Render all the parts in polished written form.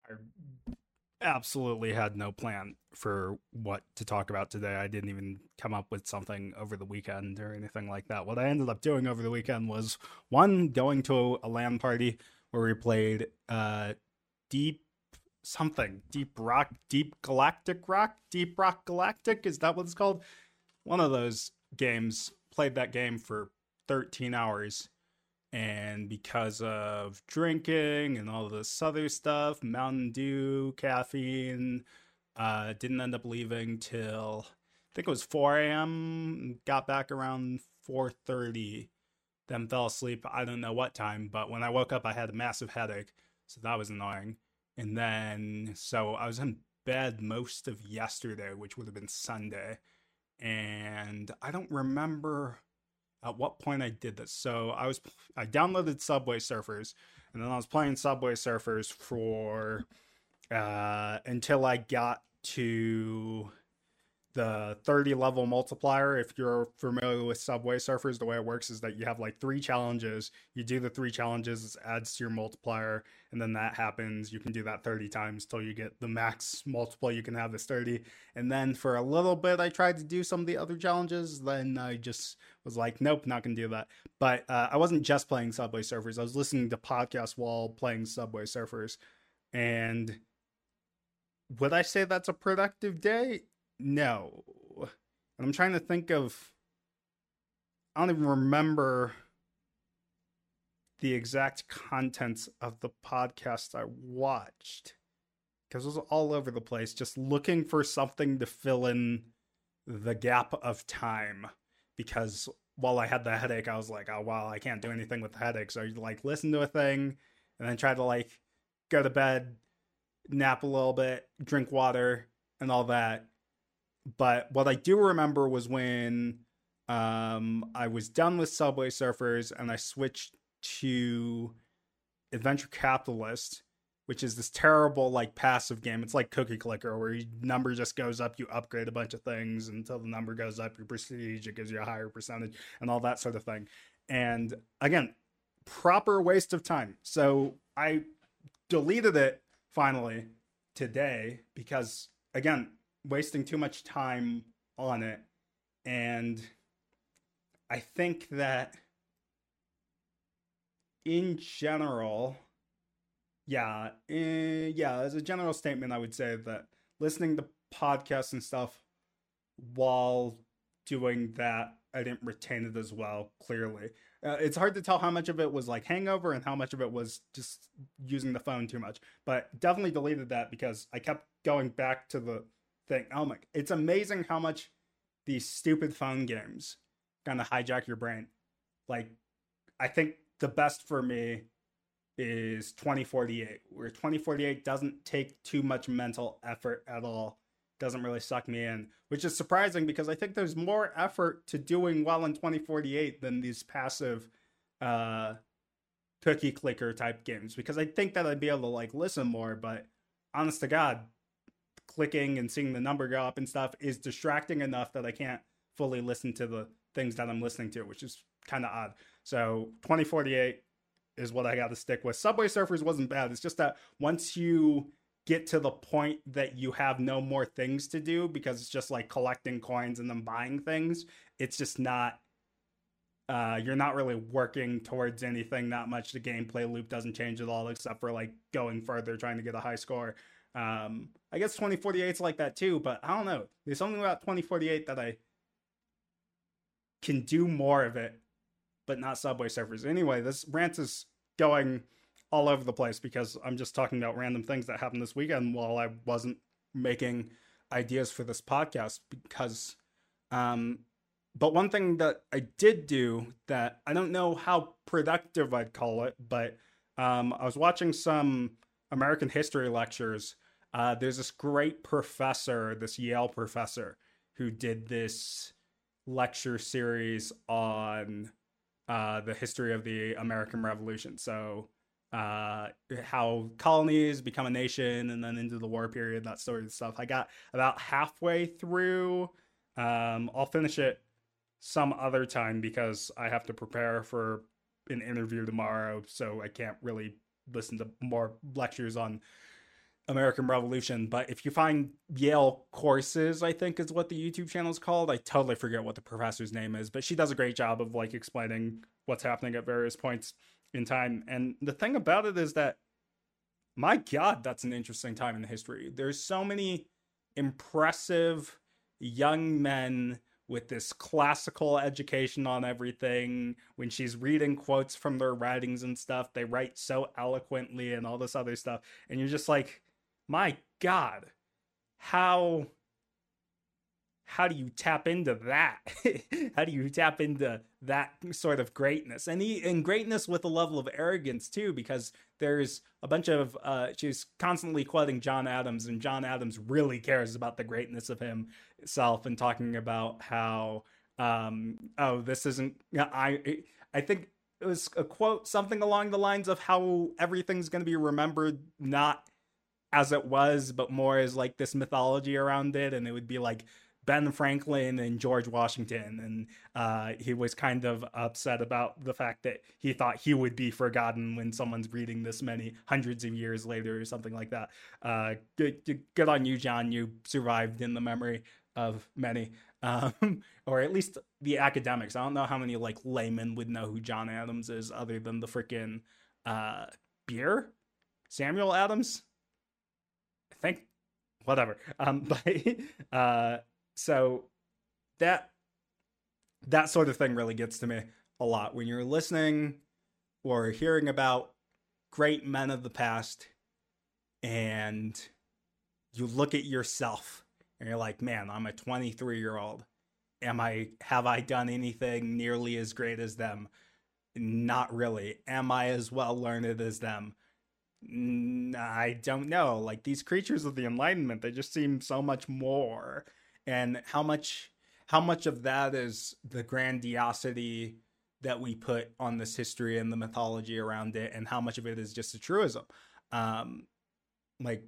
I absolutely had no plan for what to talk about today. I didn't even come up with something over the weekend or anything like that. What I ended up doing over the weekend was one, going to a LAN party where we played Deep something, Deep Rock Galactic. Is that what it's called? One of those games. Played that game for 13 hours, and because of drinking and all this other stuff, Mountain Dew, caffeine, didn't end up leaving till I think it was 4 a.m. Got back around 4:30. Then fell asleep. I don't know what time, but when I woke up, I had a massive headache, so that was annoying. And then so I was in bed most of yesterday, which would have been Sunday, and I don't remember at what point I did this. So I downloaded Subway Surfers, and then I was playing Subway Surfers for until I got to the 30 level multiplier. If you're familiar with Subway Surfers, the way it works is that you have like three challenges. You do the three challenges, it adds to your multiplier, and then that happens. You can do that 30 times till you get the max multiple you can have is 30. And then for a little bit, I tried to do some of the other challenges. Then I just was like, nope, not gonna do that. But I wasn't just playing Subway Surfers. I was listening to podcasts while playing Subway Surfers. And would I say that's a productive day? No. And I'm trying to think of, I don't even remember the exact contents of the podcast I watched because it was all over the place, just looking for something to fill in the gap of time. Because while I had the headache, I was like, oh, well, I can't do anything with the headache. So I like listen to a thing and then try to like go to bed, nap a little bit, drink water, and all that. But what I do remember was when I was done with Subway Surfers and I switched to Adventure Capitalist, which is this terrible like passive game. It's like Cookie Clicker where your number just goes up, you upgrade a bunch of things until the number goes up, your prestige, it gives you a higher percentage and all that sort of thing. And again, proper waste of time. So I deleted it finally today because again, wasting too much time on it. And I think that in general, as a general statement, I would say that listening to podcasts and stuff while doing that, I didn't retain it as well, clearly. It's hard to tell how much of it was like hangover and how much of it was just using the phone too much. But definitely deleted that because I kept going back to the thing. Oh my, it's amazing how much these stupid phone games kind of hijack your brain. Like, I think the best for me is 2048, where 2048 doesn't take too much mental effort at all. Doesn't really suck me in, which is surprising because I think there's more effort to doing well in 2048 than these passive uh, cookie clicker type games. Because I think that I'd be able to like listen more, but honest to God, clicking and seeing the number go up and stuff is distracting enough that I can't fully listen to the things that I'm listening to, which is kind of odd. So 2048 is what I got to stick with. Subway Surfers wasn't bad. It's just that once you get to the point that you have no more things to do because it's just like collecting coins and then buying things, it's just not you're not really working towards anything that much. The gameplay loop doesn't change at all except for like going further trying to get a high score. I guess 2048 is like that too, but I don't know. There's something about 2048 that I can do more of it, but not Subway Surfers. Anyway, this rant is going all over the place because I'm just talking about random things that happened this weekend while I wasn't making ideas for this podcast. Because, but one thing that I did do that I don't know how productive I'd call it, but I was watching some American history lectures. There's this great professor, this Yale professor, who did this lecture series on the history of the American Revolution. So, how colonies become a nation and then into the war period, that sort of stuff. I got about halfway through. I'll finish it some other time because I have to prepare for an interview tomorrow, so I can't really listen to more lectures on American Revolution, but if you find Yale Courses, I think is what the YouTube channel is called. I totally forget what the professor's name is, but she does a great job of like explaining what's happening at various points in time. And the thing about it is that, my God, that's an interesting time in history. There's so many impressive young men with this classical education on everything. When she's reading quotes from their writings and stuff, they write so eloquently and all this other stuff. And you're just like, my God, how do you tap into that? How do you tap into that sort of greatness? And greatness with a level of arrogance too, because there's a bunch of she's constantly quoting John Adams, and John Adams really cares about the greatness of himself, and talking about how this isn't, I think it was a quote something along the lines of how everything's going to be remembered not as it was, but more as like this mythology around it, and it would be like Ben Franklin and George Washington, and he was kind of upset about the fact that he thought he would be forgotten when someone's reading this many hundreds of years later or something like that. Good on you, John. You survived in the memory of many, or at least the academics. I don't know how many like laymen would know who John Adams is other than the freaking beer Samuel Adams. I think, whatever. So that sort of thing really gets to me a lot when you're listening or hearing about great men of the past, and you look at yourself and you're like, man, I'm a 23-year-old. Have I done anything nearly as great as them? Not really. Am I as well learned as them? I don't know. Like, these creatures of the Enlightenment, they just seem so much more. And how much of that is the grandiosity that we put on this history and the mythology around it, and how much of it is just a truism? I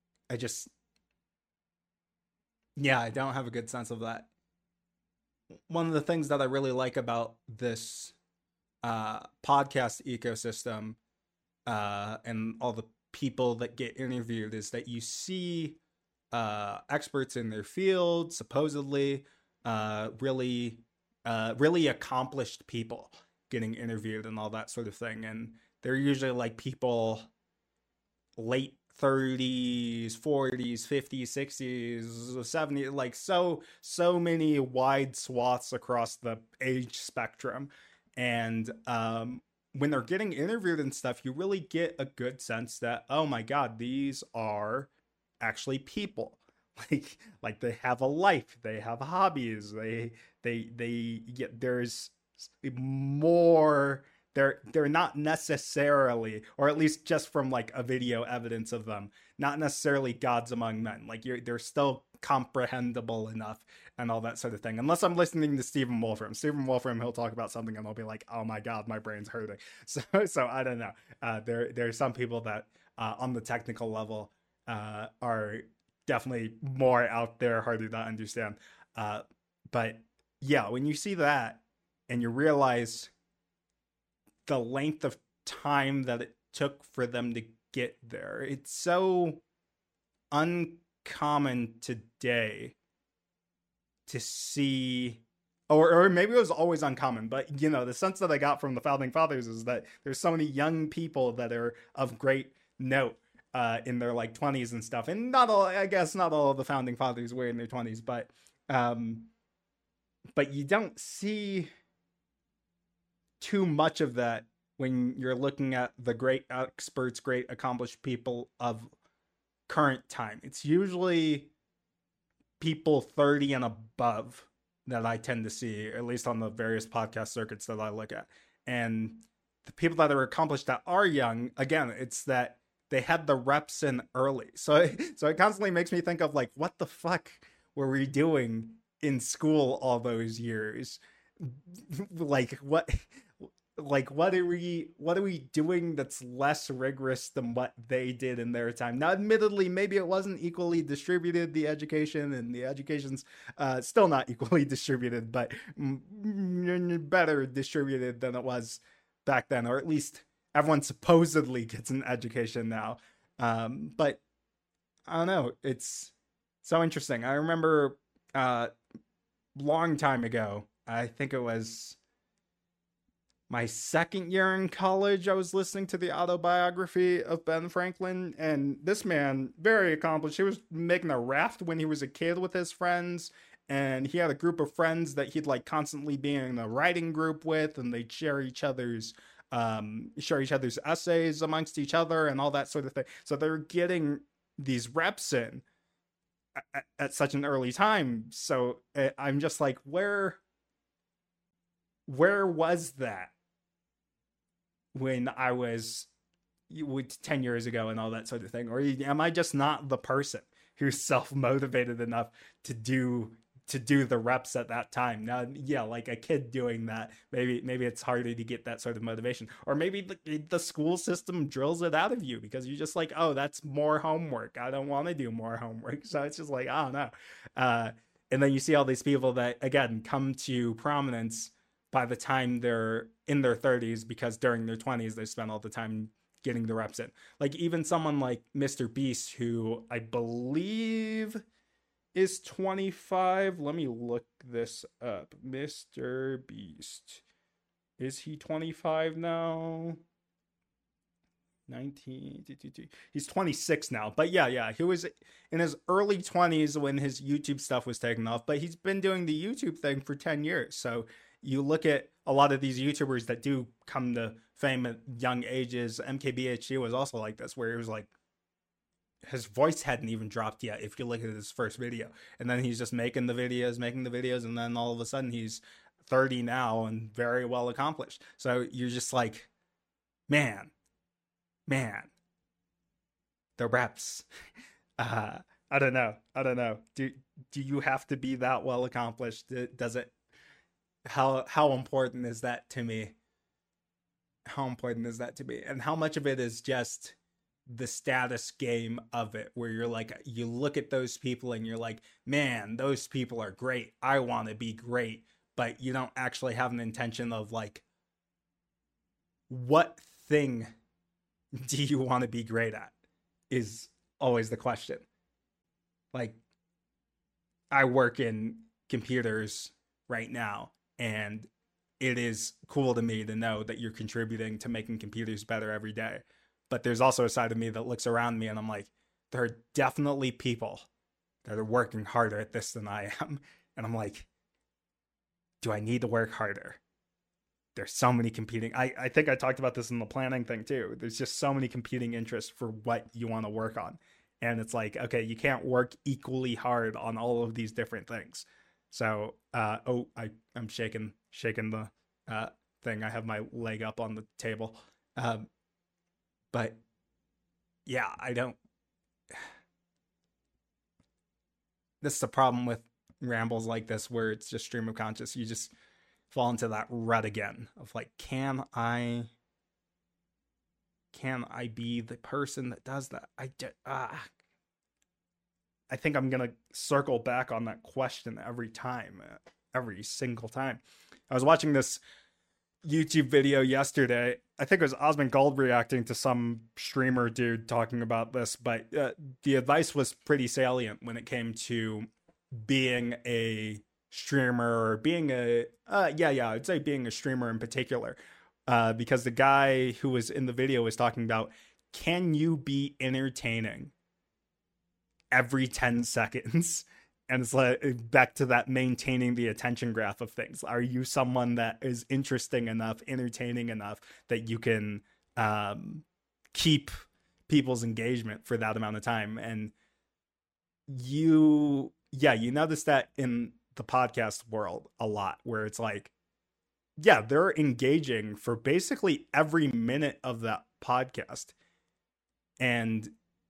don't have a good sense of that. One of the things that I really like about this podcast ecosystem and all the people that get interviewed is that you see experts in their field, supposedly really accomplished people getting interviewed and all that sort of thing. And they're usually like people late 30s, 40s, 50s, 60s, 70s, like so many wide swaths across the age spectrum. And when they're getting interviewed and stuff, you really get a good sense that, oh my God, these are actually people. Like they have a life, they have hobbies, they get, there's more. They're not necessarily, or at least just from like a video evidence of them, not necessarily gods among men. Like they're still comprehensible enough and all that sort of thing. Unless I'm listening to Stephen Wolfram, he'll talk about something and I'll be like, oh my God, my brain's hurting. So I don't know. There are some people that on the technical level are definitely more out there, harder to understand. But yeah, when you see that and you realize the length of time that it took for them to get there, it's so uncommon today to see, or maybe it was always uncommon, but you know, the sense that I got from the founding fathers is that there's so many young people that are of great note in their like 20s and stuff. And not all of the founding fathers were in their 20s, but you don't see too much of that when you're looking at the great experts, great accomplished people of current time. It's usually people 30 and above that I tend to see, at least on the various podcast circuits that I look at. And the people that are accomplished that are young, again, it's that they had the reps in early. So it constantly makes me think of like, what the fuck were we doing in school all those years? Like what are we doing that's less rigorous than what they did in their time? Now, admittedly, maybe it wasn't equally distributed, the education, and the education's still not equally distributed, but better distributed than it was back then, or at least everyone supposedly gets an education now. But I don't know. It's so interesting. I remember long time ago, I think it was my second year in college, I was listening to the autobiography of Ben Franklin, and this man, very accomplished. He was making a raft when he was a kid with his friends, and he had a group of friends that he'd like constantly be in a writing group with, and they'd share each other's essays amongst each other and all that sort of thing. So they're getting these reps in at such an early time. So I'm just like, where was that when I was 10 years ago and all that sort of thing? Or am I just not the person who's self-motivated enough to do the reps at that time? Now, yeah, like a kid doing that, maybe it's harder to get that sort of motivation. Or maybe the school system drills it out of you because you're just like, oh, that's more homework. I don't want to do more homework. So it's just like, I don't know. And then you see all these people that, again, come to prominence by the time they're in their 30s, because during their 20s, they spent all the time getting the reps in. Like even someone like Mr. Beast, who I believe is 25. Let me look this up. Mr. Beast. Is he 25 now? 19. He's 26 now. But yeah. He was in his early 20s when his YouTube stuff was taking off. But he's been doing the YouTube thing for 10 years. So you look at a lot of these YouTubers that do come to fame at young ages. MKBHD was also like this, where it was like his voice hadn't even dropped yet if you look at his first video. And then he's just making the videos, and then all of a sudden he's 30 now and very well accomplished. So you're just like, man, the reps. I don't know. Do you have to be that well accomplished? Does it? How important is that to me? And how much of it is just the status game of it, where you're like, you look at those people and you're like, man, those people are great. I want to be great. But you don't actually have an intention of like, what thing do you want to be great at is always the question. Like, I work in computers right now, and it is cool to me to know that you're contributing to making computers better every day. But there's also a side of me that looks around me and I'm like, there are definitely people that are working harder at this than I am. And I'm like, do I need to work harder? There's so many competing. I think I talked about this in the planning thing too. There's just so many competing interests for what you want to work on. And it's like, okay, you can't work equally hard on all of these different things. So, I'm shaking the thing. I have my leg up on the table. But yeah, I don't. This is the problem with rambles like this, where it's just stream of conscious. You just fall into that rut again of like, can I be the person that does that? I think I'm going to circle back on that question every single time. I was watching this YouTube video yesterday. I think it was Osmond Gold reacting to some streamer dude talking about this, but the advice was pretty salient when it came to being a streamer, or being I'd say being a streamer in particular, because the guy who was in the video was talking about, can you be entertaining every 10 seconds? And it's like back to that maintaining the attention graph of things. Are you someone that is interesting enough, entertaining enough that you can keep people's engagement for that amount of time? And you notice that in the podcast world a lot, where it's like, yeah, they're engaging for basically every minute of that podcast. And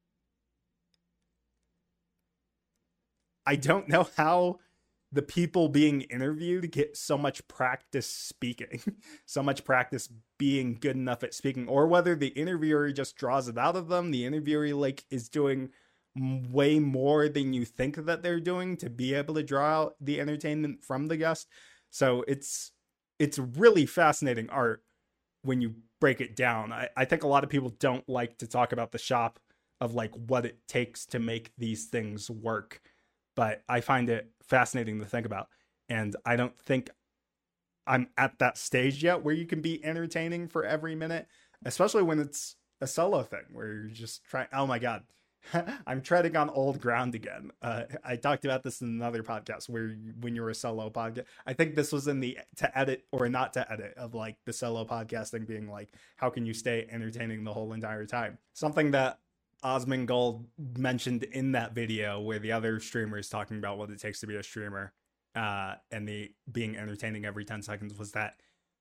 I don't know how the people being interviewed get so much practice speaking, so much practice being good enough at speaking, or whether the interviewer just draws it out of them. The interviewer like is doing way more than you think that they're doing to be able to draw out the entertainment from the guest. So it's really fascinating art when you break it down. I think a lot of people don't like to talk about the shop of like what it takes to make these things work. But I find it fascinating to think about. And I don't think I'm at that stage yet where you can be entertaining for every minute, especially when it's a solo thing where you're just trying. Oh my God. I'm treading on old ground again. I talked about this in another podcast where when you're a solo podcast, I think this was in the to edit or not to edit of like the solo podcasting being like, how can you stay entertaining the whole entire time? Something that Osmongold mentioned in that video where the other streamer is talking about what it takes to be a streamer and the being entertaining every 10 seconds was that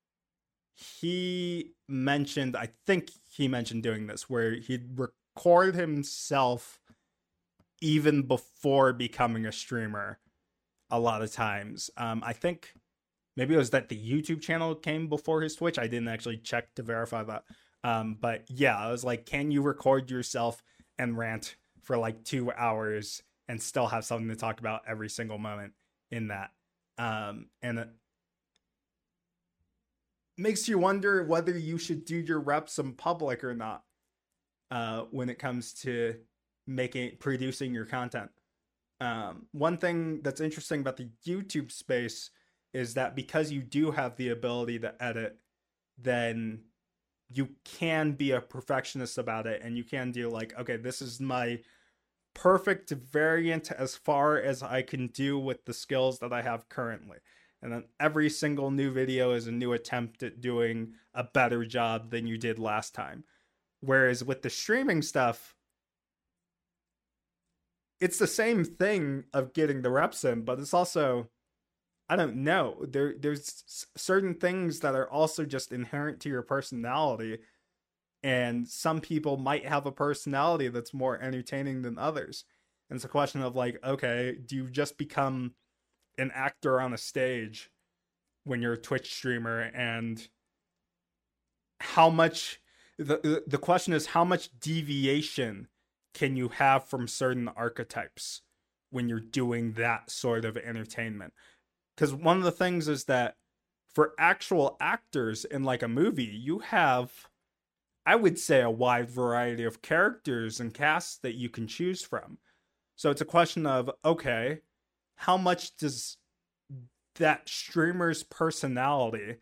he mentioned, I think he mentioned doing this where he'd record himself even before becoming a streamer a lot of times. I think maybe it was that the YouTube channel came before his Twitch. I didn't actually check to verify that. But yeah, I was like, can you record yourself and rant for like 2 hours and still have something to talk about every single moment in that? And it makes you wonder whether you should do your reps in public or not when it comes to producing your content. One thing that's interesting about the YouTube space is that because you do have the ability to edit, then you can be a perfectionist about it and you can do like, okay, this is my perfect variant as far as I can do with the skills that I have currently. And then every single new video is a new attempt at doing a better job than you did last time. Whereas with the streaming stuff, it's the same thing of getting the reps in, but it's also, I don't know, there's certain things that are also just inherent to your personality. And some people might have a personality that's more entertaining than others. And it's a question of like, okay, do you just become an actor on a stage when you're a Twitch streamer? And how much, the question is, how much deviation can you have from certain archetypes when you're doing that sort of entertainment? Because one of the things is that for actual actors in like a movie, you have, I would say, a wide variety of characters and casts that you can choose from. So it's a question of, okay, how much does that streamer's personality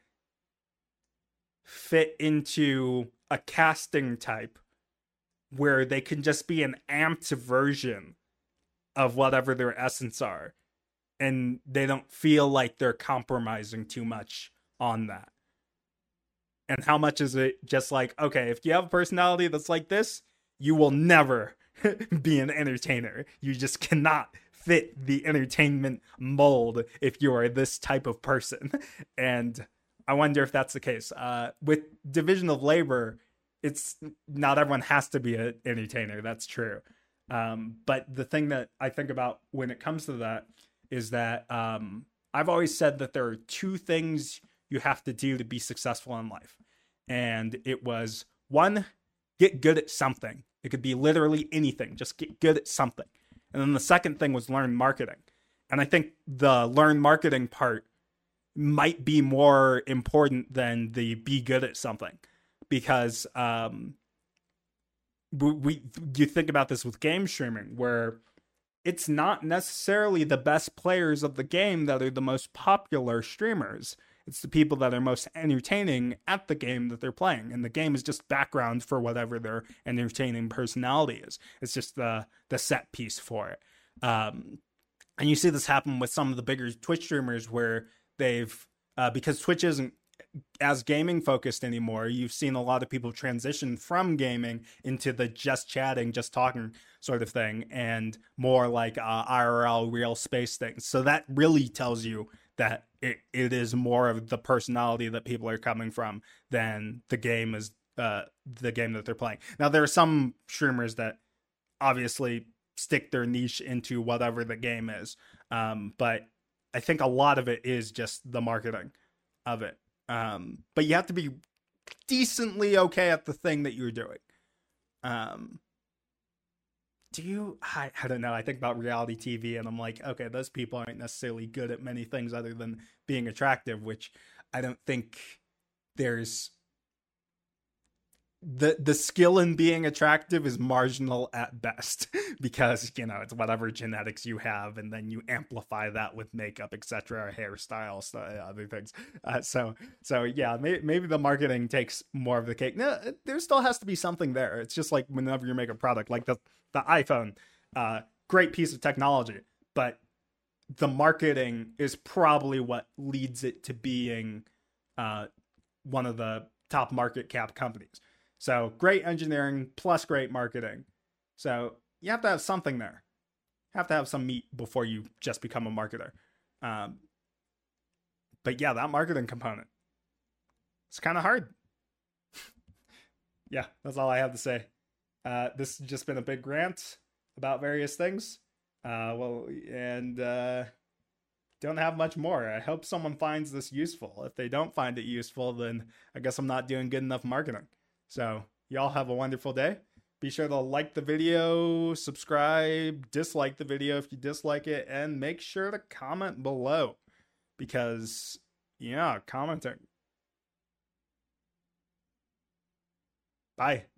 fit into a casting type where they can just be an amped version of whatever their essence are, and they don't feel like they're compromising too much on that? And how much is it just like, okay, if you have a personality that's like this, you will never be an entertainer. You just cannot fit the entertainment mold if you are this type of person. And I wonder if that's the case. With division of labor, it's not everyone has to be an entertainer. That's true. But the thing that I think about when it comes to that is that I've always said that there are two things you have to do to be successful in life. And it was, one, get good at something. It could be literally anything. Just get good at something. And then the second thing was learn marketing. And I think the learn marketing part might be more important than the be good at something. Because you think about this with game streaming, where it's not necessarily the best players of the game that are the most popular streamers. It's the people that are most entertaining at the game that they're playing. And the game is just background for whatever their entertaining personality is. It's just the set piece for it. And you see this happen with some of the bigger Twitch streamers where they've, because Twitch isn't as gaming focused anymore, you've seen a lot of people transition from gaming into the just chatting, just talking sort of thing, and more like IRL real space things. So that really tells you that it is more of the personality that people are coming from than the game is the game that they're playing. Now, there are some streamers that obviously stick their niche into whatever the game is, but I think a lot of it is just the marketing of it. But you have to be decently okay at the thing that you're doing. I don't know. I think about reality TV and I'm like, okay, those people aren't necessarily good at many things other than being attractive, which I don't think there's the skill in being attractive is marginal at best because it's whatever genetics you have, and then you amplify that with makeup, etc., hairstyles, other things. So yeah, maybe the marketing takes more of the cake. No, there still has to be something there. It's just like whenever you make a product like the iPhone, great piece of technology, but the marketing is probably what leads it to being one of the top market cap companies. So great engineering plus great marketing. So you have to have something there. You have to have some meat before you just become a marketer. But yeah, that marketing component, it's kind of hard. Yeah, that's all I have to say. This has just been a big rant about various things. Don't have much more. I hope someone finds this useful. If they don't find it useful, then I guess I'm not doing good enough marketing. So y'all have a wonderful day. Be sure to like the video, subscribe, dislike the video if you dislike it, and make sure to comment below because, yeah, commenting. Bye.